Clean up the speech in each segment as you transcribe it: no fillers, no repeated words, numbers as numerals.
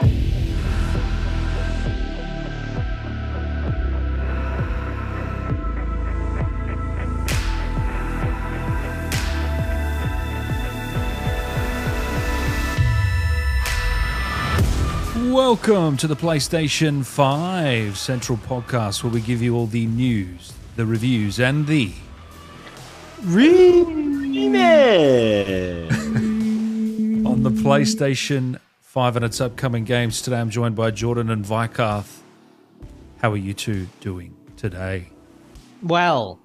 Welcome to the PlayStation 5 Central Podcast, where we give you all the news, the reviews, and the on the PlayStation 5 and its upcoming games. Today I'm joined by Jordan and Vikarth. How are you two doing today? Well.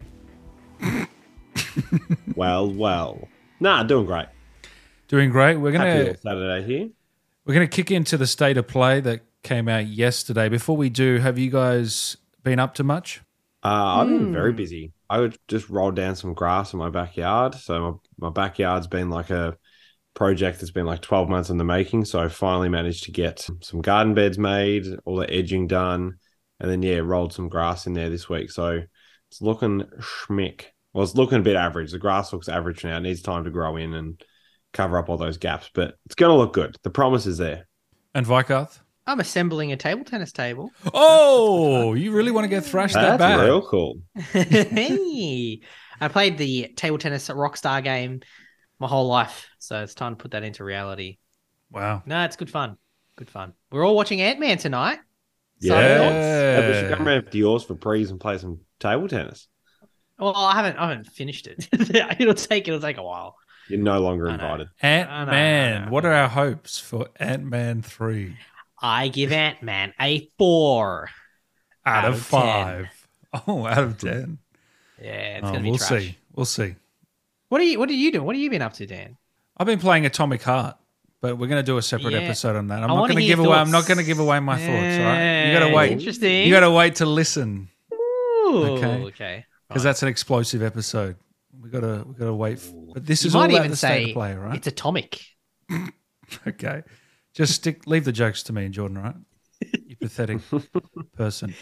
Well. Nah, doing great. Doing great. We're Happy gonna Saturday here. We're going to kick into the state of play that came out yesterday. Before we do, have you guys been up to much? I've been very busy. I would just roll down some grass in my backyard. So my backyard's been like a project that's been like 12 months in the making. So I finally managed to get some garden beds made, all the edging done, and then, rolled some grass in there this week. So it's looking schmick. Well, it's looking a bit average. The grass looks average now. It needs time to grow in and cover up all those gaps, but it's going to look good. The promise is there. And Vikarth? I'm assembling a table tennis table. Oh, you really want to get thrashed that bad? That's real cool. Hey, I played the table tennis at Rockstar game my whole life, so it's time to put that into reality. Wow. No, it's good fun. Good fun. We're all watching Ant-Man tonight. Yeah. We should come around to yours for prees and play some table tennis. Well, I haven't finished it. It'll take a while. You're no longer invited. Ant-Man. What are our hopes for Ant-Man 3? I give Ant-Man a 4 Out of 5. 10. Oh, out of 10. Yeah, it's going to be trash. We'll see. What are you doing? What have you been up to, Dan? I've been playing Atomic Heart, but we're going to do a separate episode on that. I'm not going to give away my thoughts, all right? You got to wait. Interesting. You got to wait to listen. Ooh, okay. Because that's an explosive episode. We got to wait. But this is you all might about even the say state of play, right? It's atomic. Okay. Just leave the jokes to me and Jordan, right? You pathetic person.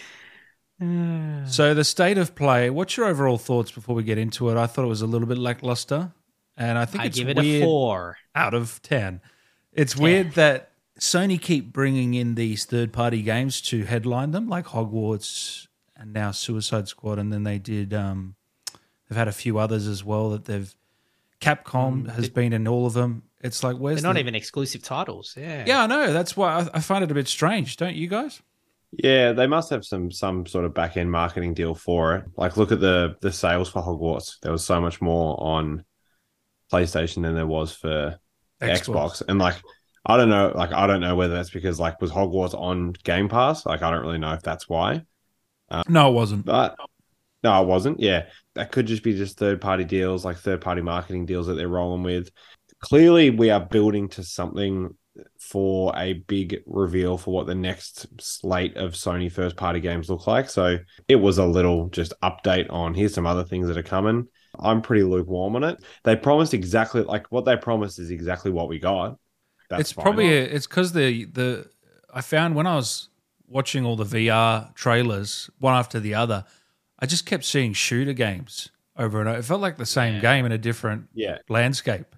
So the state of play, what's your overall thoughts before we get into it? I thought it was a little bit lackluster, and I think I it's give it weird. a 4 out of 10. It's weird that Sony keep bringing in these third-party games to headline them, like Hogwarts and now Suicide Squad, and then they did. They've had a few others as well that they've. Capcom has been in all of them. It's like, where's they're not even exclusive titles. Yeah, I know. That's why I find it a bit strange, don't you guys? Yeah, they must have some sort of back end marketing deal for it. Like, look at the sales for Hogwarts. There was so much more on PlayStation than there was for Xbox. And I don't know whether that's because was Hogwarts on Game Pass? I don't really know if that's why. No, it wasn't. But no, it wasn't. Yeah, that could just be third party deals, like third party marketing deals that they're rolling with. Clearly, we are building to something for a big reveal for what the next slate of Sony first party games look like. So it was a little just update on here's some other things that are coming. I'm pretty lukewarm on it. They promised exactly what they promised is exactly what we got. It's probably it's because I found when I was watching all the VR trailers one after the other, I just kept seeing shooter games over and over. It felt like the same game in a different landscape.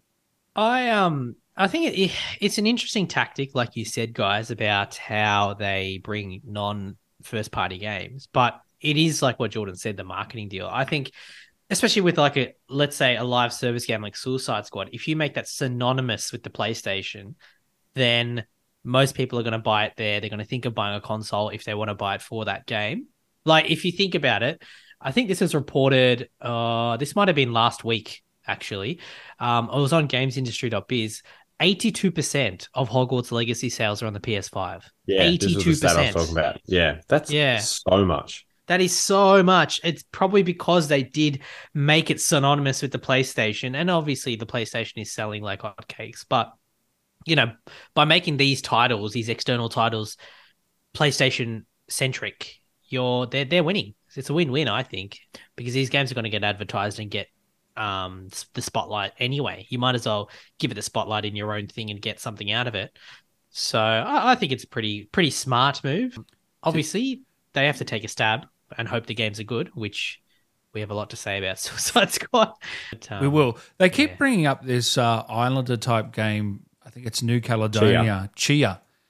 I think it's an interesting tactic, like you said, guys, about how they bring non-first party games. But it is like what Jordan said, the marketing deal. I think, especially with let's say a live service game like Suicide Squad, if you make that synonymous with the PlayStation, then most people are going to buy it there. They're going to think of buying a console if they want to buy it for that game. Like, if you think about it, I think this was reported, this might have been last week, actually. I was on gamesindustry.biz. 82% of Hogwarts Legacy sales are on the PS5. Yeah, 82%. This was the stat I was talking about. Yeah, that's so much. That is so much. It's probably because they did make it synonymous with the PlayStation, and obviously the PlayStation is selling like hotcakes. But, by making these titles, these external titles, PlayStation-centric, they're winning. It's a win-win, I think, because these games are going to get advertised and get the spotlight anyway. You might as well give it the spotlight in your own thing and get something out of it. So I think it's a pretty smart move. Obviously, they have to take a stab and hope the games are good, which we have a lot to say about Suicide Squad. But, we will. They keep bringing up this Islander type game. I think it's New Caledonia. Chia.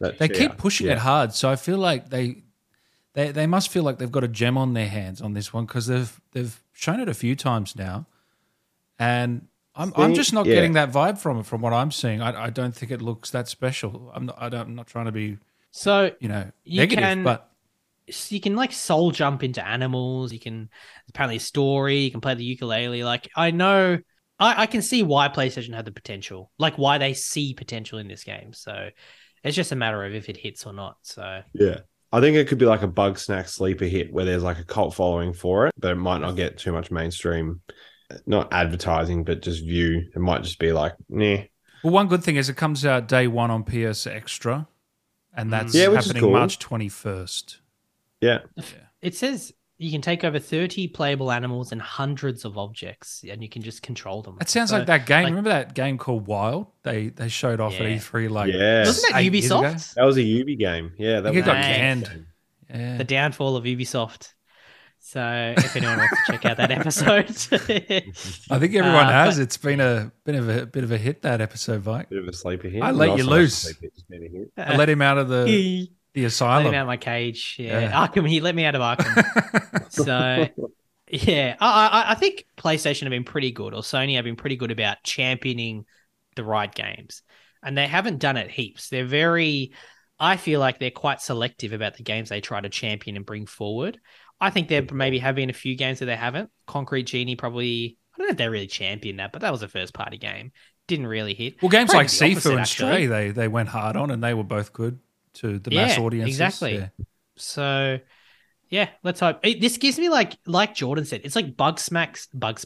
they keep pushing it hard. So I feel like they must feel like they've got a gem on their hands on this one because they've shown it a few times now, and I'm just not getting that vibe from it. From what I'm seeing, I don't think it looks that special. I'm not trying to be negative, but you can like soul jump into animals. You can apparently a story. You can play the ukulele. Like I know. I can see why PlayStation had the potential, like why they see potential in this game. So it's just a matter of if it hits or not. So yeah, I think it could be like a Bugsnax sleeper hit where there's like a cult following for it, but it might not get too much mainstream, not advertising, but just view. It might just be like, nah. Well, one good thing is it comes out day one on PS Extra, and that's happening March 21st. Yeah. It says you can take over 30 playable animals and hundreds of objects, and you can just control them. It sounds like that game. Remember that game called Wild? They showed off at E3 Wasn't that Ubisoft? That was a Ubi game. Yeah, that got canned. Yeah. The downfall of Ubisoft. So if anyone wants to check out that episode, I think everyone has. It's been a bit of a hit, that episode, Mike. Bit of a sleeper hit. I let you loose. I let him out of the asylum. Let him out of my cage. Yeah. Arkham. He let me out of Arkham. So yeah, I think PlayStation have been pretty good, or Sony have been pretty good about championing the right games, and they haven't done it heaps. They're very. I feel like they're quite selective about the games they try to champion and bring forward. I think there maybe have been a few games that they haven't. Concrete Genie probably, I don't know if they really championed that, but that was a first party game. Didn't really hit. Well, games like Sifu and Stray, they went hard on, and they were both good to the mass audiences. Exactly. Yeah. So, yeah, let's hope. This gives me like Jordan said, it's like Bugsnax.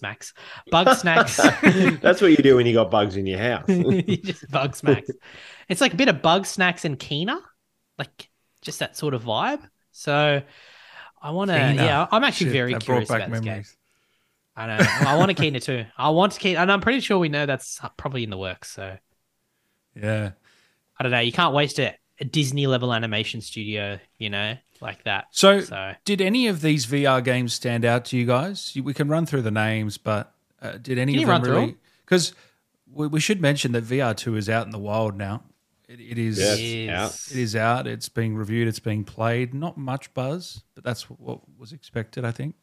That's what you do when you got bugs in your house. You just Bugsnax. It's like a bit of Bugsnax and Kena, like just that sort of vibe. So I want to, I'm actually very curious about this game. I know. I want a Kena too. I want to Kena, and I'm pretty sure we know that's probably in the works. So, yeah, I don't know. You can't waste a Disney level animation studio, like that. So, did any of these VR games stand out to you guys? We can run through the names, but did any of them really? Because we should mention that VR2 is out in the wild now. It is out. It is out. It's being reviewed. It's being played. Not much buzz, but that's what was expected, I think.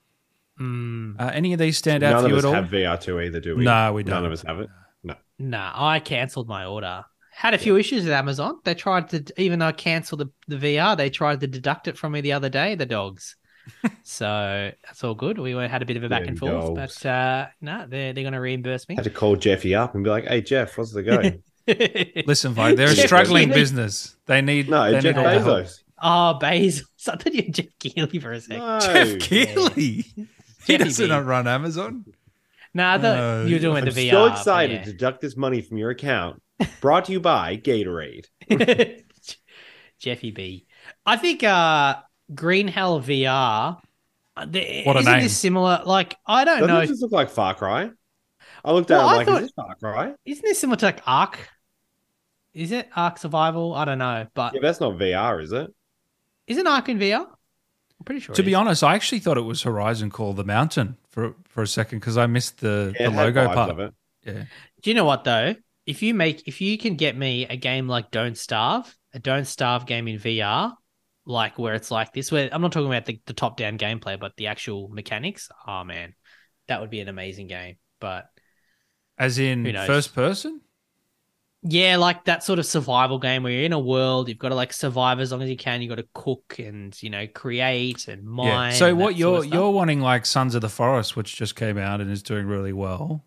Any of these stand out for you at all? None of us have VR2 either, do we? No, we don't. None of us have it. No, I cancelled my order. Had a few issues with Amazon. They tried to, even though I cancelled the VR, they tried to deduct it from me the other day, the dogs. So that's all good. We had a bit of a back and forth, but no, they're going to reimburse me. Had to call Jeffy up and be like, hey, Jeff, what's the go? Listen, Mike, they're a struggling business. They need Jeff Bezos. Oh, Bezos. I thought you were Jeff Keighley for a second. No. Jeff Keighley? He doesn't run Amazon. No, I thought you were doing the VR. I'm so excited to deduct this money from your account. Brought to you by Gatorade. Jeffy B. I think Green Hell VR. What a isn't name. This similar? Like, I don't know. Doesn't this look like Far Cry? I looked at it, I'm like, is this Far Cry? Isn't this similar to like Ark? Is it Ark Survival? I don't know. But yeah, that's not VR, is it? Isn't Ark in VR? I'm pretty sure. To be honest, I actually thought it was Horizon Call the Mountain for a second because I missed the logo part of it. Yeah. Do you know what though? If you can get me a game like Don't Starve, a Don't Starve game in VR, like where it's like this, where I'm not talking about the top-down gameplay, but the actual mechanics. Oh man, that would be an amazing game. But as in first person? Yeah, like that sort of survival game where you're in a world, you've got to like survive as long as you can. You've got to cook and create and mine. Yeah. So what you're wanting, like Sons of the Forest, which just came out and is doing really well.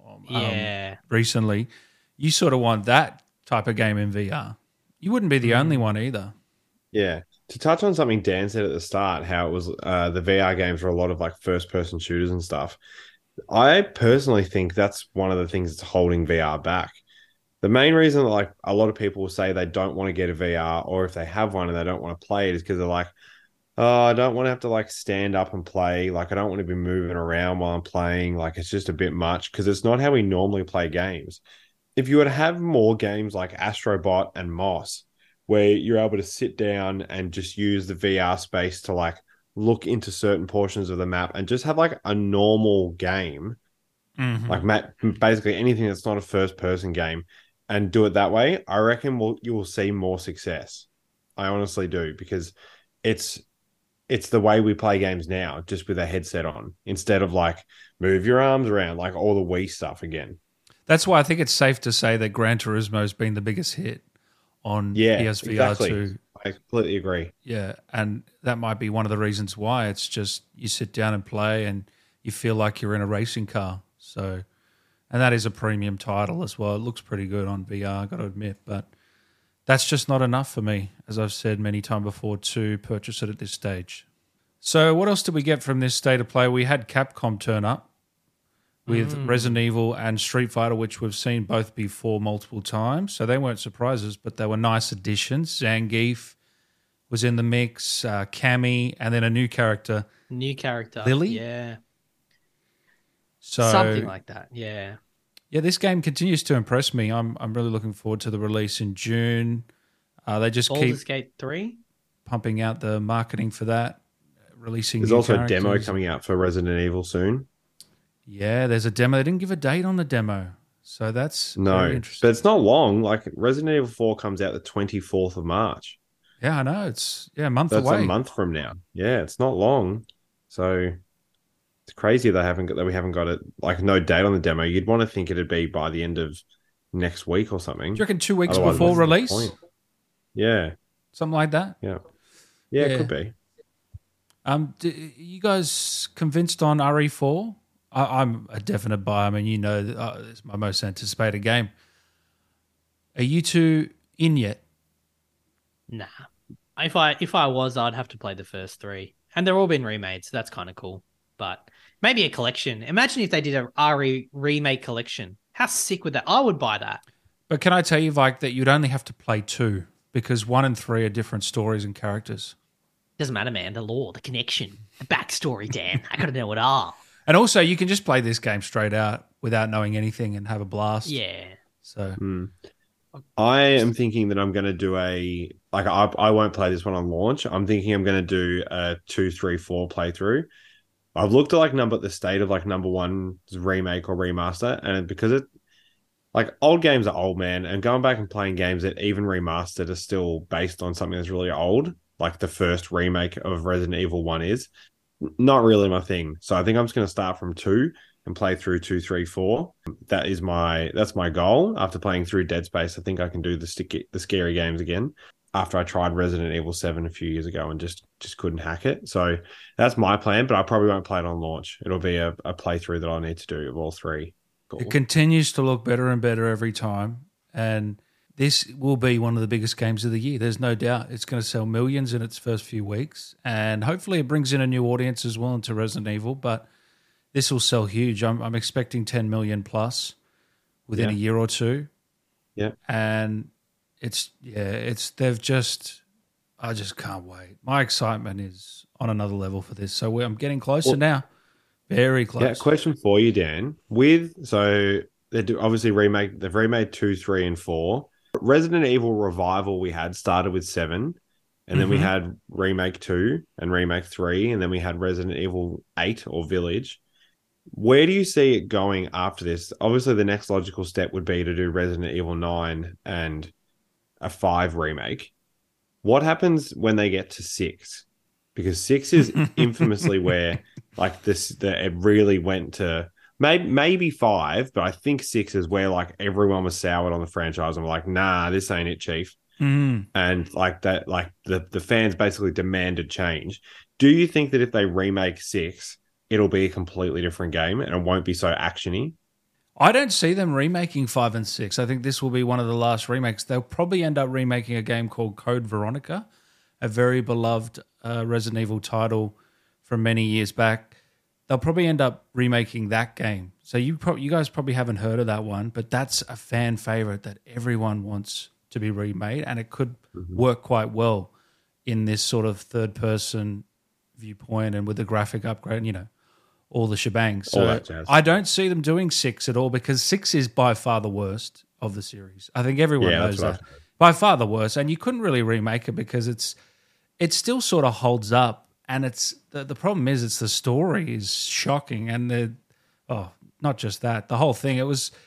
Recently, you sort of want that type of game in VR. You wouldn't be the only one either. Yeah. To touch on something Dan said at the start, how it was the VR games were a lot of like first person shooters and stuff. I personally think that's one of the things that's holding VR back. The main reason that like a lot of people will say they don't want to get a VR, or if they have one and they don't want to play it, is because they're like, oh, I don't want to have to like stand up and play. Like, I don't want to be moving around while I'm playing. Like, it's just a bit much because it's not how we normally play games. If you were to have more games like Astrobot and Moss, where you're able to sit down and just use the VR space to like look into certain portions of the map and just have like a normal game, like basically anything that's not a first person game, and do it that way, I reckon you will see more success. I honestly do, because it's the way we play games now, just with a headset on, instead of like move your arms around, like all the Wii stuff again. That's why I think it's safe to say that Gran Turismo has been the biggest hit on Yeah, PSVR exactly. 2. I completely agree. Yeah, and that might be one of the reasons why. It's just you sit down and play and you feel like you're in a racing car. So, and that is a premium title as well. It looks pretty good on VR, I got to admit, but that's just not enough for me, as I've said many times before, to purchase it at this stage. So what else did we get from this state of play? We had Capcom turn up with Resident Evil and Street Fighter, which we've seen both before multiple times. So they weren't surprises, but they were nice additions. Zangief was in the mix, Cammy, and then a new character. Lily? Yeah. So something like that, yeah. Yeah, this game continues to impress me. I'm really looking forward to the release in June. They just Baldur's keep Gate 3? pumping out the marketing for that, releasing There's new also a characters. demo coming out for Resident Evil soon. Yeah, there's a demo. They didn't give a date on the demo. So that's No, very but interesting. it's not long. Like Resident Evil 4 comes out the 24th of March. Yeah, I know. It's a month That's away. a month from now. Yeah, it's not long. So it's crazy that we haven't got it, like no date on the demo. You'd want to think it'd be by the end of next week or something. Do you reckon 2 weeks Otherwise, before what's the release? point? Yeah, Something like that? yeah, Yeah. it could be. You guys convinced on RE4? I'm a definite buyer. I mean, you know, it's my most anticipated game. Are you two in yet? Nah. If I was, I'd have to play the first 3. And they're all been remade, so that's kind of cool. But maybe a collection. Imagine if they did a RE remake collection. How sick would that? I would buy that. But can I tell you, Vike, that you'd only have to play 2 because 1 and 3 are different stories and characters. Doesn't matter, man. The lore, the connection, the backstory, Dan. I gotta know it all. And also, you can just play this game straight out without knowing anything and have a blast. Yeah. So I am thinking that I'm going to do I won't play this one on launch. I'm thinking I'm going to do a 2, 3, 4 playthrough. I've looked at the state of number 1's remake or remaster, and because it old games are old, man, and going back and playing games that even remastered are still based on something that's really old, like the first remake of Resident Evil 1 is not really my thing. So I think I'm just going to start from 2 and play through 2, 3, 4. That's my goal. After playing through Dead Space, I think I can do the scary games again. After I tried Resident Evil 7 a few years ago and just couldn't hack it. So that's my plan, but I probably won't play it on launch. It'll be a playthrough that I need to do of all 3. Cool. It continues to look better and better every time. And this will be one of the biggest games of the year. There's no doubt it's going to sell millions in its first few weeks. And hopefully it brings in a new audience as well into Resident Evil. But this will sell huge. I'm expecting 10 million plus within a year or two. Yeah. And I just can't wait. My excitement is on another level for this. So I'm getting closer now. Very close. Yeah, question for you, Dan. They've remade 2, 3, and 4. Resident Evil Revival we had started with 7, and then we had Remake 2 and Remake 3, and then we had Resident Evil 8 or Village. Where do you see it going after this? Obviously, the next logical step would be to do Resident Evil 9 and a 5 remake. What happens when they get to 6? Because 6 is infamously where it really went to maybe 5, but I think 6 is where everyone was soured on the franchise and were like, nah, this ain't it, Chief. And the fans basically demanded change. Do you think that if they remake 6, it'll be a completely different game and it won't be so actiony? I don't see them remaking 5 and 6. I think this will be one of the last remakes. They'll probably end up remaking a game called Code Veronica, a very beloved Resident Evil title from many years back. They'll probably end up remaking that game. So you guys probably haven't heard of that one, but that's a fan favorite that everyone wants to be remade, and it could work quite well in this sort of third-person viewpoint and with the graphic upgrade, all the shebang. So I don't see them doing 6 at all because 6 is by far the worst of the series. I think everyone knows that. By far the worst, and you couldn't really remake it because it still sort of holds up. And it's the problem is it's the story is shocking, and not just that, the whole thing. It was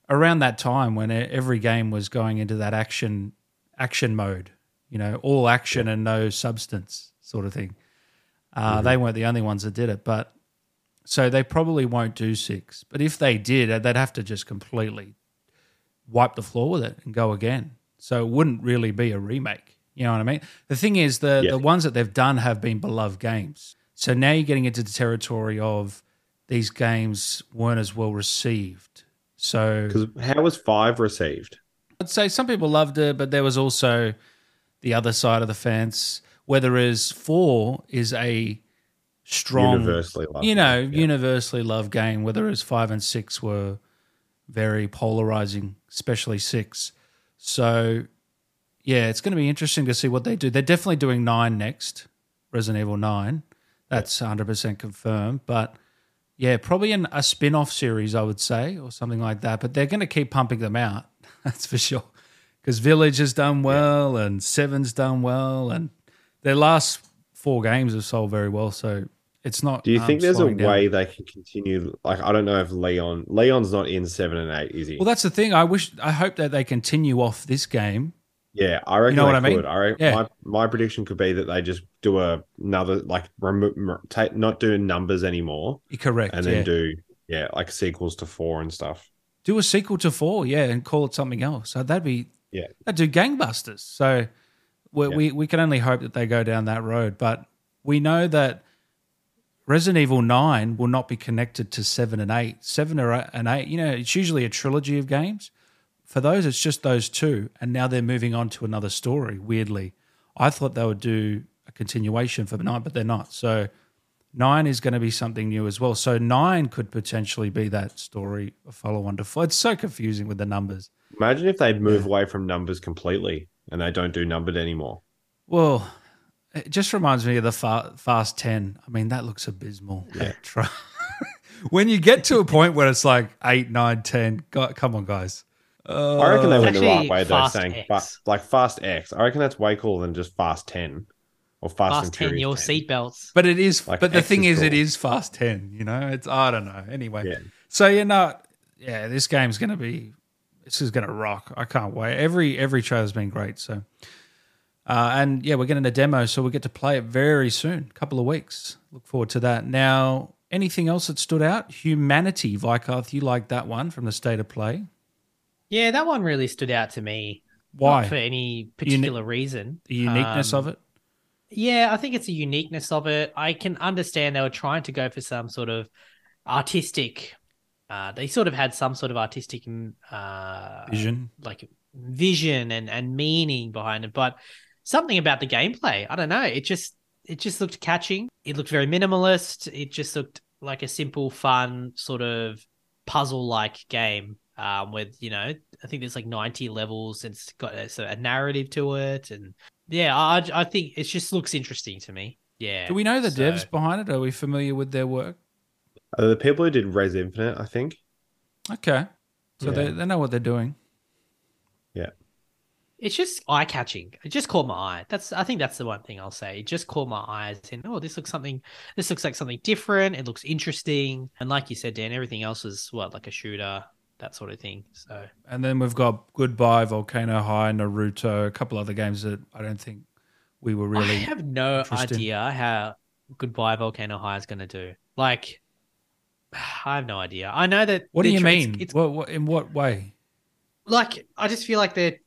around that time when every game was going into that action mode, all action and no substance sort of thing. They weren't the only ones that did it, but so they probably won't do 6. But if they did, they'd have to just completely wipe the floor with it and go again. So it wouldn't really be a remake. You know what I mean? The thing is, the ones that they've done have been beloved games. So now you're getting into the territory of these games weren't as well received. So, because how was 5 received? I'd say some people loved it, but there was also the other side of the fence. Whereas 4 is a strong, universally loved game. Whereas 5 and 6 were very polarizing, especially 6. So, yeah, it's going to be interesting to see what they do. They're definitely doing 9 next, Resident Evil 9. That's 100% confirmed. But, yeah, probably a spin-off series, I would say, or something like that. But they're going to keep pumping them out, that's for sure. Because Village has done well and 7's done well. And their last 4 games have sold very well, so it's not. Do you think there's a way they can continue? Like, I don't know if Leon's not in 7 and 8, is he? Well, that's the thing. I hope that they continue off this game. Yeah, I reckon what they I could. mean? My prediction could be that they just do another, like, not doing numbers anymore. Correct. And then do like sequels to 4 and stuff. Do a sequel to 4, and call it something else. So that'd do gangbusters. So we can only hope that they go down that road. But we know that Resident Evil 9 will not be connected to 7 and 8. 7 and 8, it's usually a trilogy of games. For those, it's just those 2, and now they're moving on to another story, weirdly. I thought they would do a continuation for 9, but they're not. So 9 is going to be something new as well. So 9 could potentially be that story, a follow-on to 4. It's so confusing with the numbers. Imagine if they'd move away from numbers completely and they don't do numbered anymore. Well, it just reminds me of the Fast 10. I mean, that looks abysmal. Yeah. When you get to a point where it's like 8, 9, 10, come on, guys. I reckon they went the right way, though, Fast saying X. like Fast X. I reckon that's way cooler than just Fast 10 or Fast 10, Furious your 10. seatbelts. But it is. Like, but the X thing is, cool. it is Fast 10. It's I don't know. Anyway, Yeah. So this game's going to be. This is going to rock. I can't wait. Every trailer's been great. So, and we're getting a demo, so we get to play it very soon. A couple of weeks. Look forward to that. Now, anything else that stood out? Humanity, Vikarth, you liked that one from the State of Play. Yeah, that one really stood out to me. Why? Not for any particular reason. The uniqueness of it? Yeah, I think it's a uniqueness of it. I can understand they were trying to go for some sort of artistic. They sort of had some sort of artistic Vision. like vision and meaning behind it, but something about the gameplay, I don't know. It just looked catching. It looked very minimalist. It just looked like a simple, fun sort of puzzle-like game. With I think there's like 90 levels. And it's got a narrative to it, and I think it just looks interesting to me. Yeah. Do we know the devs behind it? Are we familiar with their work? The people who did Res Infinite, I think. Okay, so they know what they're doing. Yeah. It's just eye catching. It just caught my eye. I think that's the one thing I'll say. It just caught my eyes and this looks like something different. It looks interesting, and like you said, Dan, everything else is like a shooter. That sort of thing. So, and then we've got Goodbye, Volcano High, Naruto, a couple other games that I don't think we were really. I have no idea how Goodbye, Volcano High is going to do. Like, I have no idea. I know that. What do you mean? What in what way? Like, I just feel like it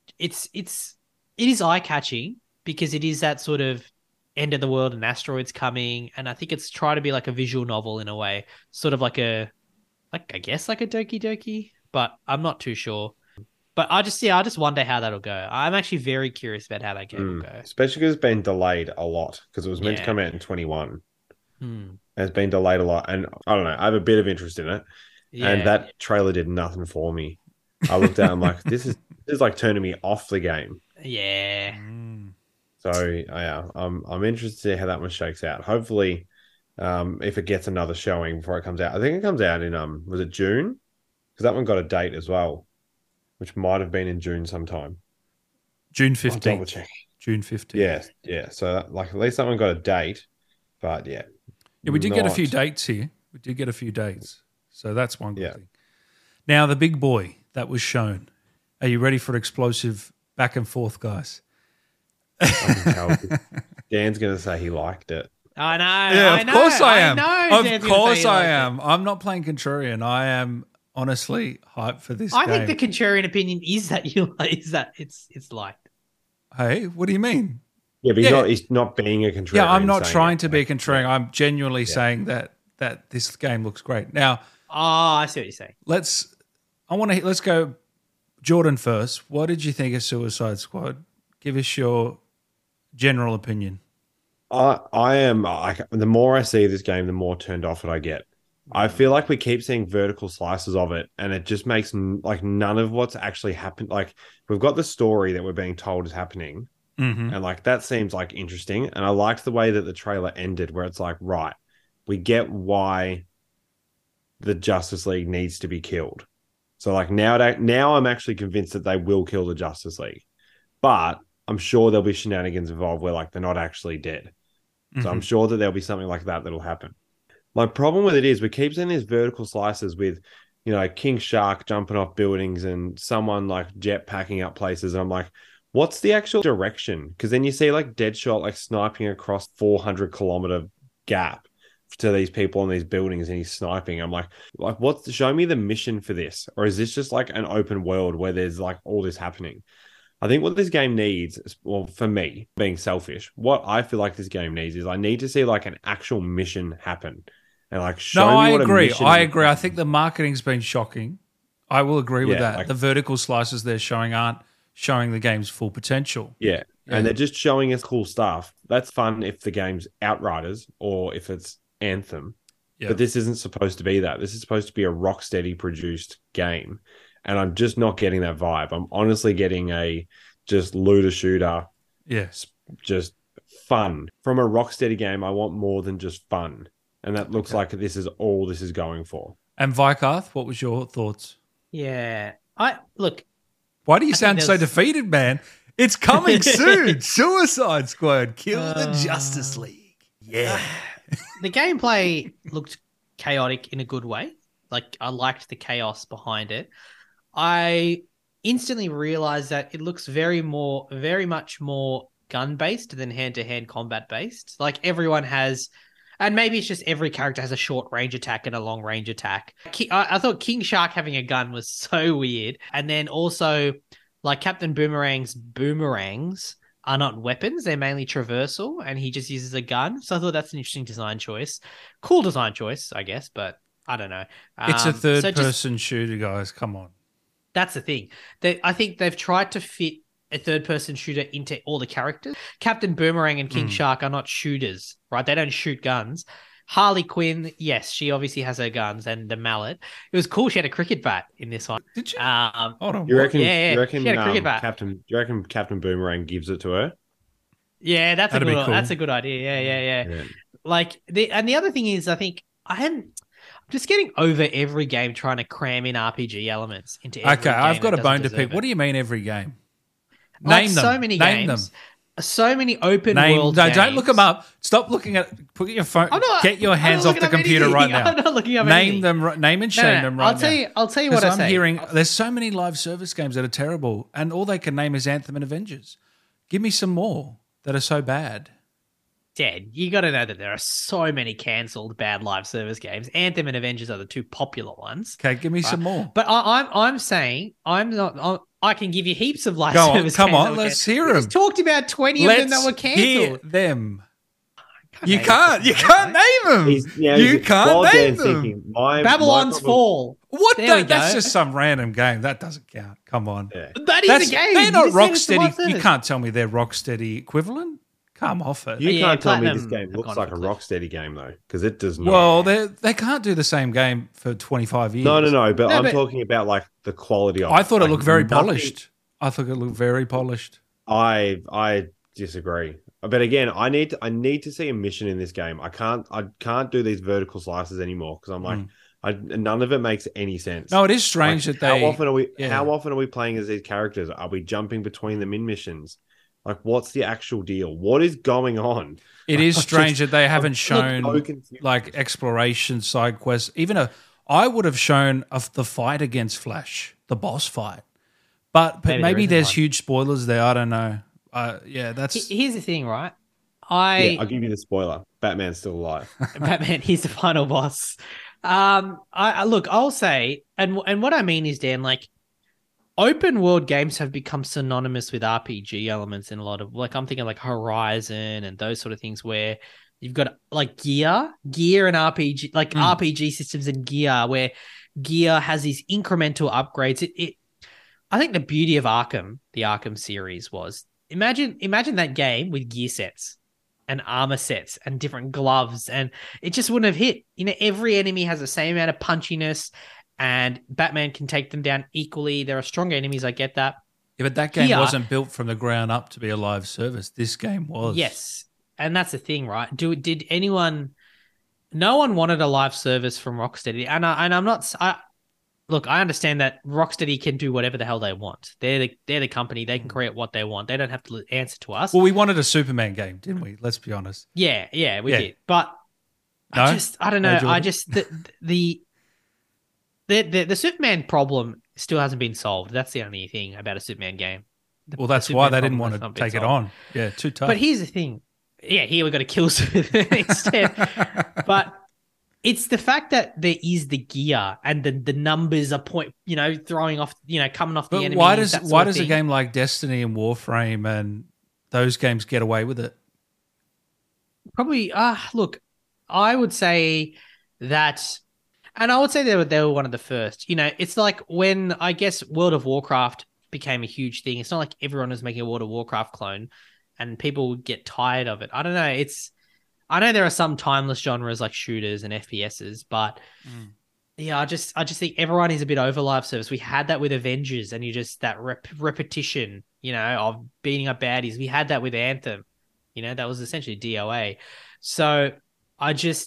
is eye catching because it is that sort of end of the world and asteroids coming, and I think it's trying to be like a visual novel in a way, sort of like I guess like a Doki Doki. But I'm not too sure. But I just wonder how that'll go. I'm actually very curious about how that game will go. Especially because it's been delayed a lot because it was meant to come out in 21. It's been delayed a lot. And I don't know, I have a bit of interest in it. Yeah. And that trailer did nothing for me. I looked at it, I'm like, this is like turning me off the game. Yeah. So, I'm interested to see how that one shakes out. Hopefully, if it gets another showing before it comes out. I think it comes out in, was it June? Because that one got a date as well, which might have been in June sometime. June 15th. Double check. June 15th. Yeah. So, at least that one got a date, but yeah. Yeah, we did get a few dates here. So that's one good thing. Now, the big boy, that was shown. Are you ready for explosive back and forth, guys? I can tell. Dan's going to say he liked it. I know. Yeah, I of know, course I am. know Dan's Of gonna course say he I liked am. I'm not playing contrarian. I am honestly hyped for this it. I game. think the contrarian opinion is that it's liked. Hey, what do you mean? Yeah, but Yeah. he's not being a contrarian. Yeah, I'm not saying trying it. to be contrarian. I'm genuinely saying that this game looks great. Now, Oh, I see what you're saying. let's go Jordan first. What did you think of Suicide Squad? Give us your general opinion. I am. The more I see this game, the more turned off it I get. I feel like we keep seeing vertical slices of it, and it just makes like none of what's actually happened. Like we've got the story that we're being told is happening, and like that seems like interesting. And I liked the way that the trailer ended, where it's like, right, we get why the Justice League needs to be killed. So like now I'm actually convinced that they will kill the Justice League, but I'm sure there'll be shenanigans involved where like they're not actually dead. So I'm sure that there'll be something like that that'll happen. My problem with it is we keep seeing these vertical slices with, you know, King Shark jumping off buildings and someone like jet packing up places. And I'm like, what's the actual direction? Because then you see like Deadshot like sniping across 400-kilometer gap to these people in these buildings and he's sniping. I'm like show me the mission for this? Or is this just like an open world where there's like all this happening? I think what this game needs, well, for me, being selfish, what I feel like this game needs is I need to see like an actual mission happen. And like show me I what agree. a mission I is. agree. I think the marketing's been shocking. I will agree with Yeah, that. like- The vertical slices they're showing aren't showing the game's full potential. Yeah. And they're just showing us cool stuff. That's fun if the game's Outriders or if it's Anthem. Yeah. But this isn't supposed to be that. This is supposed to be a Rocksteady produced game. And I'm just not getting that vibe. I'm honestly getting a just looter shooter, Yes. just fun. From a Rocksteady game, I want more than just fun. And that looks like this is all this is going for. And Vikarth, what was your thoughts? Yeah. Why do you sound so there's- defeated, man? It's coming soon. Suicide Squad. Kill the Justice League. Yeah. The gameplay looked chaotic in a good way. Like I liked the chaos behind it. I instantly realized that it looks very much more gun based than hand to hand combat based. Like everyone has, and maybe it's just every character has a short range attack and a long range attack. I thought King Shark having a gun was so weird, and then also like Captain Boomerang's boomerangs are not weapons; they're mainly traversal, and he just uses a gun. So I thought that's an interesting design choice. Cool design choice, I guess, but I don't know. It's a so third-person shooter, guys. Come on. That's the thing. I think they've tried to fit a third-person shooter into all the characters. Captain Boomerang and King Shark are not shooters, right? They don't shoot guns. Harley Quinn, yes, she obviously has her guns and the mallet. It was cool. She had a cricket bat in this one. Did you? Um, Hold on. You reckon? Yeah, You reckon? she had a cricket bat. Do you reckon Captain Boomerang gives it to her? yeah, That'd be cool. that's a good idea. Yeah. Like the other thing is, I think I'm just getting over every game trying to cram in RPG elements into every Okay, game I've got that a bone to doesn't pick. deserve What it. do you mean every game? Like Name them. so many Name games. them. So many open Name. world No, games. don't look them up. Stop looking at. Put your phone. I'm not- Get your I'm not hands off looking the up computer anything. right now. I'm not looking up Name anything. them. Name and shame them right I'll now. tell you. I'll tell you what I Because I'm say. hearing there's so many live service games that are terrible, and all they can name is Anthem and Avengers. Give me some more that are so bad. Dad, you got to know that there are so many cancelled bad live service games. Anthem and Avengers are the two popular ones. Okay, give me some more. But I'm saying I'm not. I can give you heaps of live Go on, service come games. on, that were let's can- hear We 'em. just talked about 20 of them that were Let's hear cancelled. them. You name can't. it. You can't name them. You can't name them. Babylon's Fall. What? There we That's go. just some random game. That doesn't count. Come on. That is a game. They're You not just said it's a live Rocksteady. You service. can't tell me they're Rocksteady equivalent. Come off it. You Yeah, can't tell me this Platinum game have looks gone like for a cliff. Rocksteady game though, because it does not. Well, they can't do the same game for 25 years. No, but No, I'm but- talking about like the quality of. I thought it Like, looked very nothing- polished. I thought it looked very polished. I disagree. But again, I need to see a mission in this game. I can't do these vertical slices anymore because I'm like, none of it makes any sense. No, it is strange Like, that they. How often are we? yeah. How often are we playing as these characters? Are we jumping between them in missions? Like, what's the actual deal? What is going on? It is I'm strange just- that they haven't I'm so shown confused. like exploration, side quests, even a I would have shown of the fight against Flash, the boss fight. But maybe there's huge spoilers there. I don't know. Yeah, that's... Here's the thing, right? I'll give you the spoiler. Batman's still alive. Batman, he's the final boss. Look, I'll say, and what I mean is, Dan, like, open world games have become synonymous with RPG elements in a lot of, like, I'm thinking like Horizon and those sort of things where you've got like gear and RPG, like RPG systems and gear, where gear has these incremental upgrades. I think the beauty of Arkham, the Arkham series, was imagine that game with gear sets and armor sets and different gloves, and it just wouldn't have hit. You know, every enemy has the same amount of punchiness, and Batman can take them down equally. There are stronger enemies, I get that. Yeah, but that game wasn't built from the ground up to be a live service. This game was. Yes, and that's the thing, right? Did anyone? No one wanted a live service from Rocksteady, and I'm not. Look, I understand that Rocksteady can do whatever the hell they want. They're the company. They can create what they want. They don't have to answer to us. Well, we wanted a Superman game, didn't we? Let's be honest. Yeah, we did. But no? I don't know. I just the Superman problem still hasn't been solved. That's the only thing about a Superman game. Well, that's why they didn't want to take it on. Yeah, too tough. But here's the thing. Yeah, here we got to kill Superman instead. But it's the fact that there is the gear and the numbers are throwing off, coming off the enemy. Why does a game like Destiny and Warframe and those games get away with it? Probably, look, I would say that, and I would say they were one of the first. It's like when, I guess, World of Warcraft became a huge thing. It's not like everyone was making a World of Warcraft clone and people get tired of it. I don't know. I know there are some timeless genres like shooters and FPSs, but yeah, I just think everyone is a bit over live service. We had that with Avengers, and that repetition, of beating up baddies. We had that with Anthem, that was essentially DOA. So I think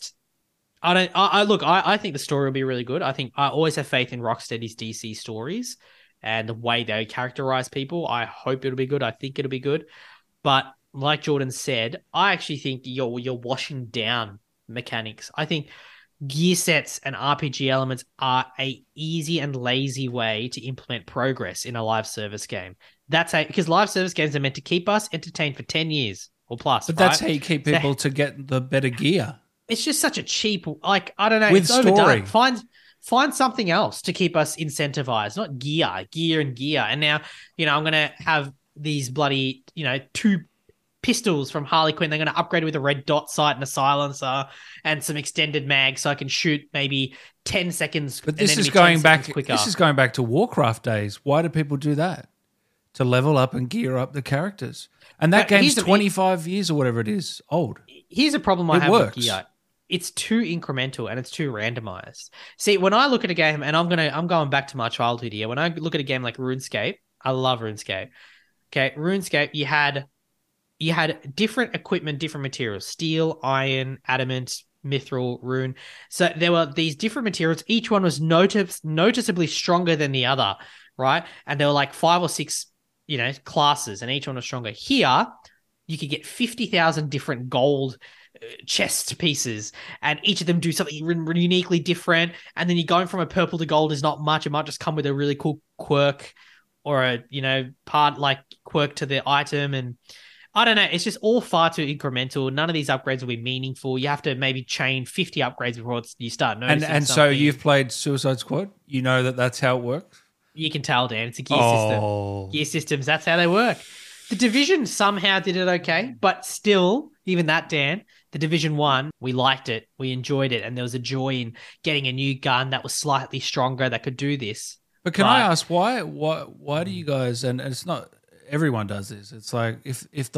the story will be really good. I think I always have faith in Rocksteady's DC stories and the way they characterize people. I hope it'll be good. I think it'll be good, but like Jordan said, I actually think you're washing down mechanics. I think gear sets and RPG elements are a easy and lazy way to implement progress in a live service game. Because live service games are meant to keep us entertained for 10 years or plus. But that's how you keep people to get the better gear. It's just such a cheap, I don't know. With it's story. Overdone. Find something else to keep us incentivized, not gear. And now, I'm going to have these bloody, 2 pistols from Harley Quinn. They're going to upgrade with a red dot sight and a silencer and some extended mag, so I can shoot maybe 10 seconds. But this is going back. This is going back to Warcraft days. Why do people do that? To level up and gear up the characters. And that game's 25 years or whatever it is old. Here's a problem I have with gear. It's too incremental and it's too randomized. See, when I look at a game, and I'm going back to my childhood here. When I look at a game like RuneScape, I love RuneScape. Okay, RuneScape, you had different equipment, different materials: steel, iron, adamant, mithril, rune. So there were these different materials. Each one was noticeably stronger than the other, right? And there were like 5 or 6, classes, and each one was stronger. Here, you could get 50,000 different gold chest pieces, and each of them do something uniquely different. And then you're going from a purple to gold is not much. It might just come with a really cool quirk or a, part like quirk to the item. And I don't know. It's just all far too incremental. None of these upgrades will be meaningful. You have to maybe chain 50 upgrades before you start noticing And so you've played Suicide Squad? You know that's how it works? You can tell, Dan. It's a gear system. Gear systems, that's how they work. The Division somehow did it okay, but still, even that, Dan, the Division 1, we liked it. We enjoyed it, and there was a joy in getting a new gun that was slightly stronger that could do this. But can I ask why do you guys, and it's not... Everyone does this. It's like if it's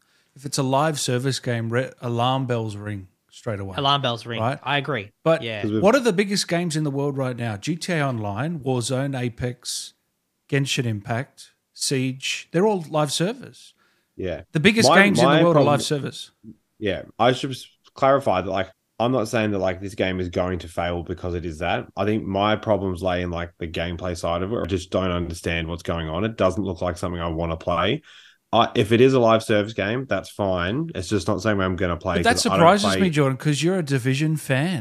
a live service game, alarm bells ring straight away. Alarm bells ring. Right? I agree. But what are the biggest games in the world right now? GTA Online, Warzone, Apex, Genshin Impact, Siege. They're all live service. Yeah. The biggest games in the world are live service. Yeah. I should clarify that I'm not saying that this game is going to fail because it is that. I think my problems lay in the gameplay side of it. I just don't understand what's going on. It doesn't look like something I want to play. If it is a live service game, that's fine. It's just not something I'm going to play. But that surprises me, Jordan, because you're a Division fan.